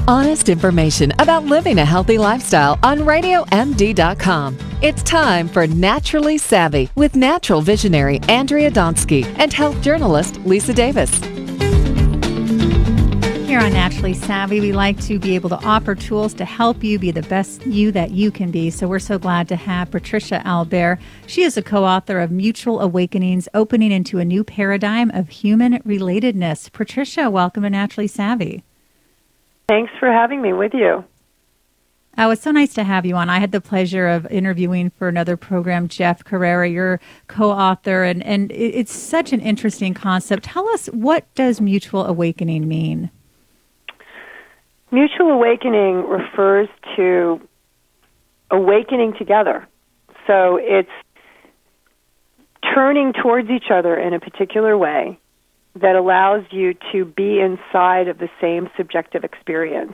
Honest information about living a healthy lifestyle on RadioMD.com. It's time for Naturally Savvy with natural visionary Andrea Donsky and health journalist Lisa Davis. Here on Naturally Savvy, we like to be able to offer tools to help you be the best you that you can be. So we're so glad to have Patricia Albert. She is a co-author of Mutual Awakenings, Opening into a New Paradigm of Human Relatedness. Patricia, welcome to Naturally Savvy. Thanks for having me with you. Oh, it's so nice to have you on. I had the pleasure of interviewing for another program, Jeff Carrera, your co-author, and it's such an interesting concept. Tell us, what does mutual awakening mean? Mutual awakening refers to awakening together. So it's turning towards each other in a particular way that allows you to be inside of the same subjective experience.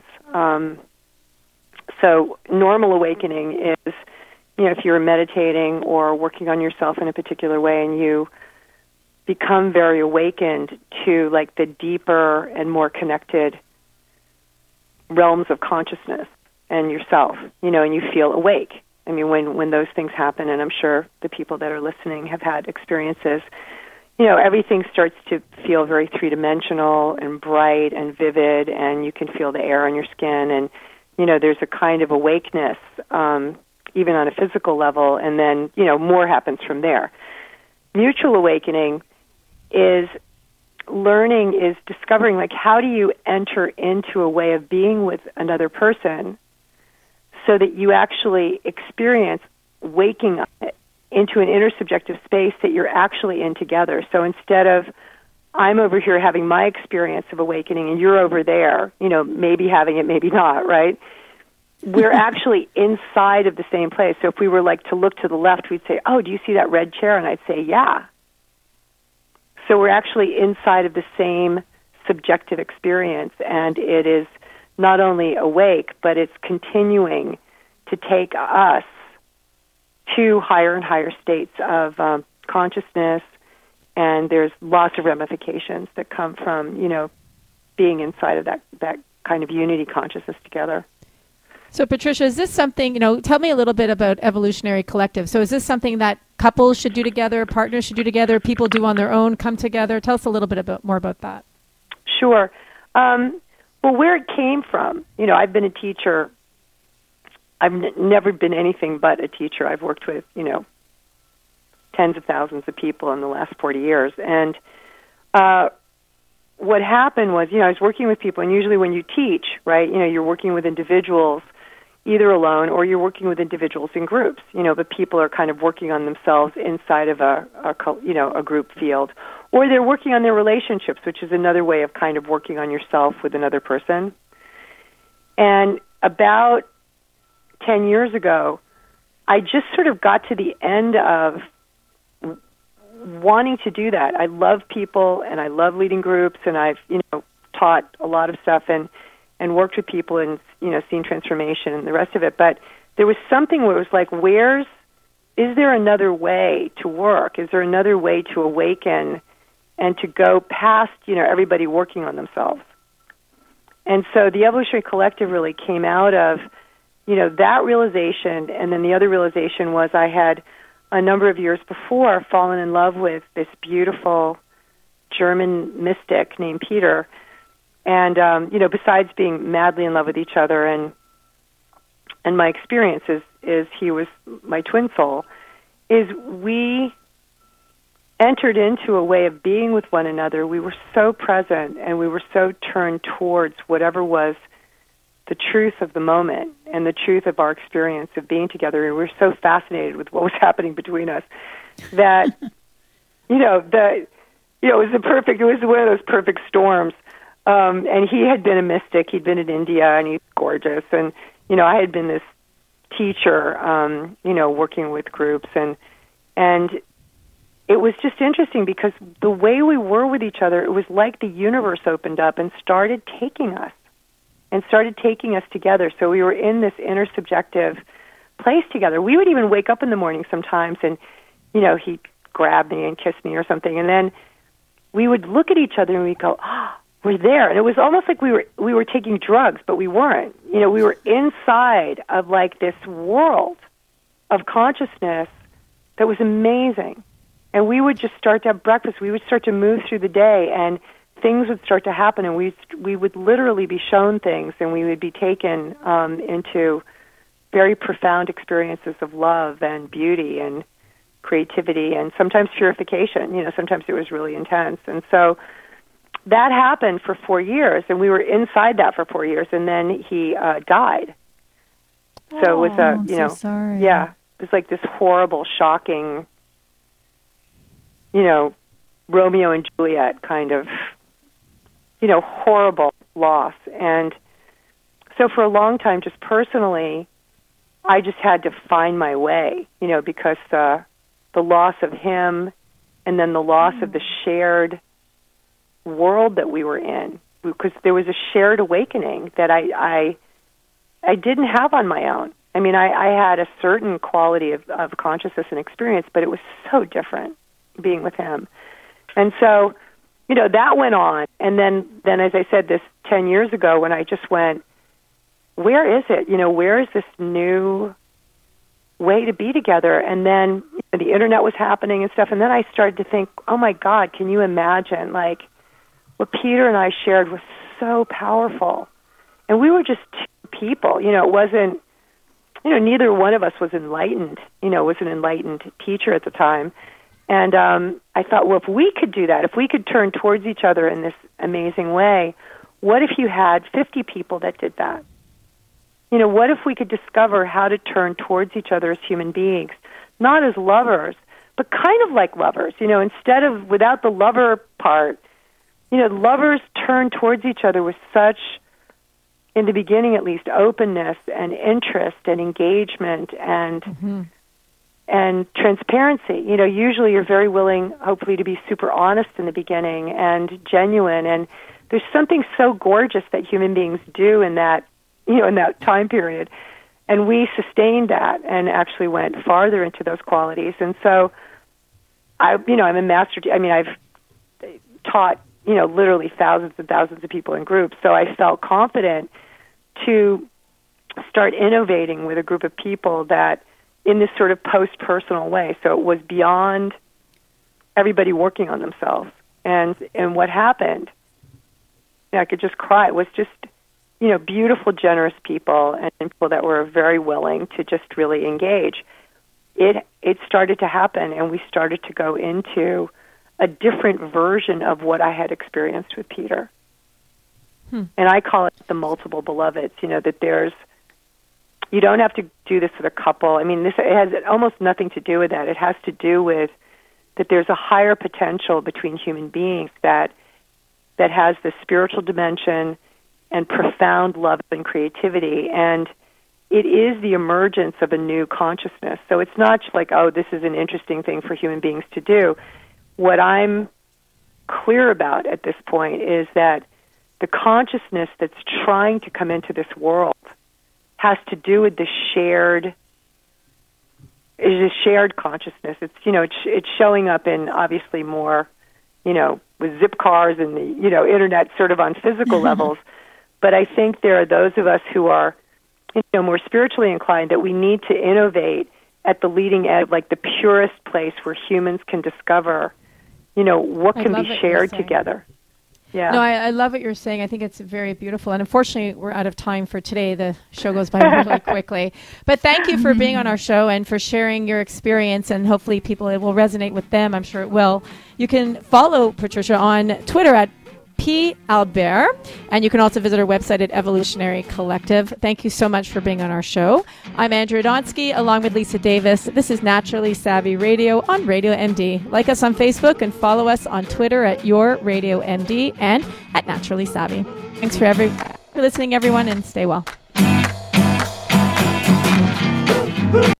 So normal awakening is, if you're meditating or working on yourself in a particular way and you become very awakened to like the deeper and more connected realms of consciousness and yourself, and you feel awake. I mean, when those things happen, and I'm sure the people that are listening have had experiences, everything starts to feel very three-dimensional and bright and vivid, and you can feel the air on your skin, and, there's a kind of awakeness, even on a physical level, and then, more happens from there. Mutual awakening is discovering, like, how do you enter into a way of being with another person so that you actually experience waking up into an intersubjective space that you're actually in together. So instead of I'm over here having my experience of awakening and you're over there, maybe having it, maybe not, right? We're actually inside of the same place. So if we were like to look to the left, we'd say, oh, do you see that red chair? And I'd say, yeah. So we're actually inside of the same subjective experience, and it is not only awake, but it's continuing to take us to higher and higher states of consciousness, and there's lots of ramifications that come from, being inside of that kind of unity consciousness together. So, Patricia, is this something, tell me a little bit about Evolutionary Collective. So is this something that couples should do together, partners should do together, people do on their own, come together? Tell us a little bit more about that. Sure. Well, where it came from, I've been a teacher. I've never been anything but a teacher. I've worked with, tens of thousands of people in the last 40 years. And what happened was, I was working with people, and usually when you teach, right, you're working with individuals either alone or you're working with individuals in groups, but people are kind of working on themselves inside of a group field. Or they're working on their relationships, which is another way of kind of working on yourself with another person. And about 10 years ago, I just sort of got to the end of wanting to do that. I love people, and I love leading groups, and I've, taught a lot of stuff and worked with people and, seen transformation and the rest of it. But there was something where it was like, is there another way to work? Is there another way to awaken and to go past, everybody working on themselves? And so the Evolutionary Collective really came out of, that realization, and then the other realization was I had a number of years before fallen in love with this beautiful German mystic named Peter. And, besides being madly in love with each other, and my experience is he was my twin soul, is we entered into a way of being with one another. We were so present, and we were so turned towards whatever was the truth of the moment and the truth of our experience of being together. And we were so fascinated with what was happening between us that, it was it was one of those perfect storms. And he had been a mystic. He'd been in India, and he's gorgeous. And, I had been this teacher, working with groups. And it was just interesting because the way we were with each other, it was like the universe opened up and started taking us together. So we were in this intersubjective place together. We would even wake up in the morning sometimes and, he'd grab me and kiss me or something. And then we would look at each other and we'd go, were there, and it was almost like we were taking drugs, but we weren't. You know, we were inside of like this world of consciousness that was amazing. And we would just start to have breakfast. We would start to move through the day, and things would start to happen, and we would literally be shown things, and we would be taken into very profound experiences of love and beauty and creativity and sometimes purification. You know, sometimes it was really intense. And so that happened for 4 years, and we were inside that for 4 years, and then he died. So it was I'm so sorry. yeah, it was like this horrible, shocking, you know, Romeo and Juliet kind of, you know, horrible loss. And so for a long time, just personally, I just had to find my way, you know, because the loss of him and then the loss of the shared world that we were in, because there was a shared awakening that I didn't have on my own. I mean, I had a certain quality of consciousness and experience, but it was so different being with him. And so, you know, that went on. And then as I said, this 10 years ago, when I just went, where is it? You know, where is this new way to be together? And then the internet was happening and stuff. And then I started to think, oh my God, can you imagine? Like, what Peter and I shared was so powerful. And we were just two people. You know, it wasn't, you know, neither one of us was enlightened, you know, was an enlightened teacher at the time. And I thought, well, if we could do that, if we could turn towards each other in this amazing way, what if you had 50 people that did that? You know, what if we could discover how to turn towards each other as human beings, not as lovers, but kind of like lovers, you know, instead of without the lover part. You know, lovers turn towards each other with such, in the beginning at least, openness and interest and engagement and and transparency. You know, usually you're very willing, hopefully, to be super honest in the beginning and genuine. And there's something so gorgeous that human beings do in that, you know, in that time period. And we sustained that and actually went farther into those qualities. And so, I'm a master. I've taught, you know, literally thousands and thousands of people in groups. So I felt confident to start innovating with a group of people that in this sort of post-personal way. So it was beyond everybody working on themselves. And what happened, I could just cry. It was just, you know, beautiful, generous people and people that were very willing to just really engage. It started to happen, and we started to go into a different version of what I had experienced with Peter. And I call it the multiple beloveds, you know, that you don't have to do this with a couple. I mean, it has almost nothing to do with that. It has to do with that there's a higher potential between human beings that has this spiritual dimension and profound love and creativity. And it is the emergence of a new consciousness. So it's not just like, oh, this is an interesting thing for human beings to do. What I'm clear about at this point is that the consciousness that's trying to come into this world has to do with the shared consciousness. It's, you know, it's showing up in obviously more, you know, with zip cars and the, you know, internet sort of on physical levels. But I think there are those of us who are, you know, more spiritually inclined that we need to innovate at the leading edge, like the purest place where humans can discover, you know, what can be shared together. Yeah. No, I love what you're saying. I think it's very beautiful. And unfortunately, we're out of time for today. The show goes by really quickly. But thank you for being on our show and for sharing your experience. And hopefully it will resonate with them. I'm sure it will. You can follow Patricia on Twitter at P. Albert. And you can also visit our website at Evolutionary Collective. Thank you so much for being on our show. I'm Andrea Donsky, along with Lisa Davis. This is Naturally Savvy Radio on Radio MD. Like us on Facebook and follow us on Twitter at Your Radio MD and at Naturally Savvy. Thanks for listening, everyone, and stay well.